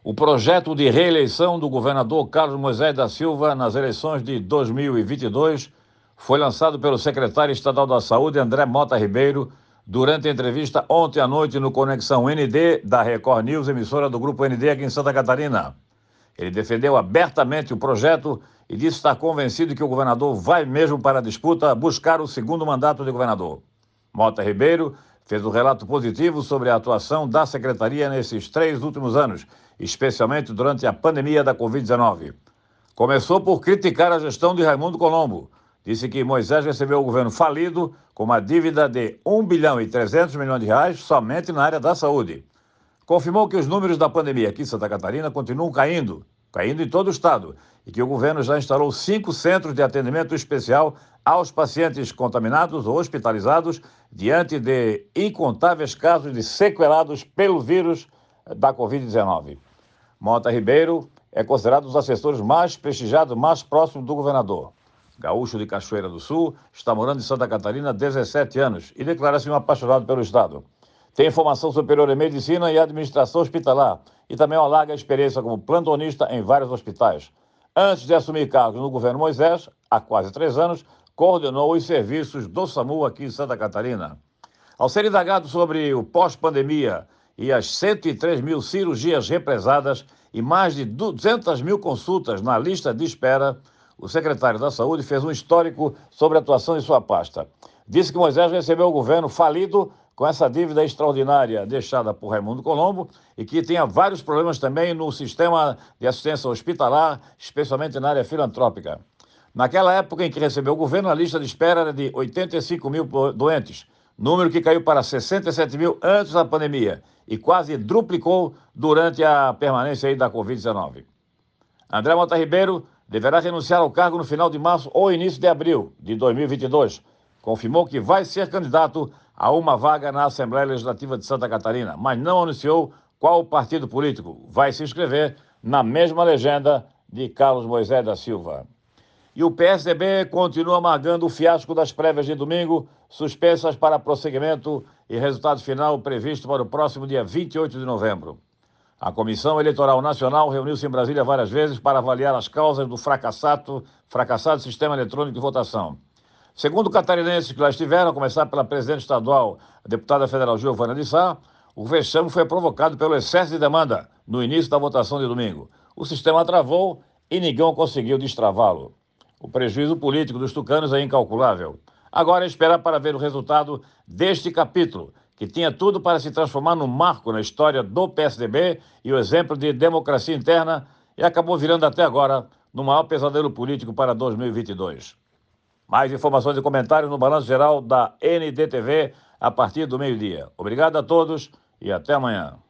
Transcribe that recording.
O projeto de reeleição do governador Carlos Moisés da Silva nas eleições de 2022 foi lançado pelo secretário estadual da Saúde, André Mota Ribeiro, durante a entrevista ontem à noite no Conexão ND da Record News, emissora do Grupo ND aqui em Santa Catarina. Ele defendeu abertamente o projeto e disse estar convencido que o governador vai mesmo para a disputa buscar o segundo mandato de governador. Mota Ribeiro fez um relato positivo sobre a atuação da secretaria nesses 3 últimos anos, especialmente durante a pandemia da Covid-19. Começou por criticar a gestão de Raimundo Colombo. Disse que Moisés recebeu o governo falido com uma dívida de 1 bilhão e 300 milhões de reais somente na área da saúde. Confirmou que os números da pandemia aqui em Santa Catarina continuam caindo em todo o estado, e que o governo já instalou 5 centros de atendimento especial aos pacientes contaminados ou hospitalizados diante de incontáveis casos de sequelados pelo vírus da Covid-19. Mota Ribeiro é considerado um dos assessores mais prestigiados, mais próximos do governador. Gaúcho de Cachoeira do Sul, está morando em Santa Catarina há 17 anos e declara-se um apaixonado pelo estado. Tem formação superior em medicina e administração hospitalar e também uma larga experiência como plantonista em vários hospitais. Antes de assumir cargos no governo Moisés, há quase 3 anos, coordenou os serviços do SAMU aqui em Santa Catarina. Ao ser indagado sobre o pós-pandemia e as 103 mil cirurgias represadas e mais de 200 mil consultas na lista de espera, o secretário da Saúde fez um histórico sobre a atuação de sua pasta. Disse que Moisés recebeu o governo falido com essa dívida extraordinária deixada por Raimundo Colombo e que tinha vários problemas também no sistema de assistência hospitalar, especialmente na área filantrópica. Naquela época em que recebeu o governo, a lista de espera era de 85 mil doentes, número que caiu para 67 mil antes da pandemia e quase duplicou durante a permanência aí da Covid-19. André Mota Ribeiro deverá renunciar ao cargo no final de março ou início de abril de 2022. Confirmou que vai ser candidato a uma vaga na Assembleia Legislativa de Santa Catarina, mas não anunciou qual partido político vai se inscrever na mesma legenda de Carlos Moisés da Silva. E o PSDB continua amargando o fiasco das prévias de domingo, suspensas para prosseguimento e resultado final previsto para o próximo dia 28 de novembro. A Comissão Eleitoral Nacional reuniu-se em Brasília várias vezes para avaliar as causas do fracassado sistema eletrônico de votação. Segundo catarinenses que lá estiveram, a começar pela presidente estadual, a deputada federal Giovana de Sá, o vexame foi provocado pelo excesso de demanda no início da votação de domingo. O sistema travou e ninguém conseguiu destravá-lo. O prejuízo político dos tucanos é incalculável. Agora é esperar para ver o resultado deste capítulo, que tinha tudo para se transformar num marco na história do PSDB e o exemplo de democracia interna, e acabou virando até agora no maior pesadelo político para 2022. Mais informações e comentários no Balanço Geral da NDTV a partir do meio-dia. Obrigado a todos e até amanhã.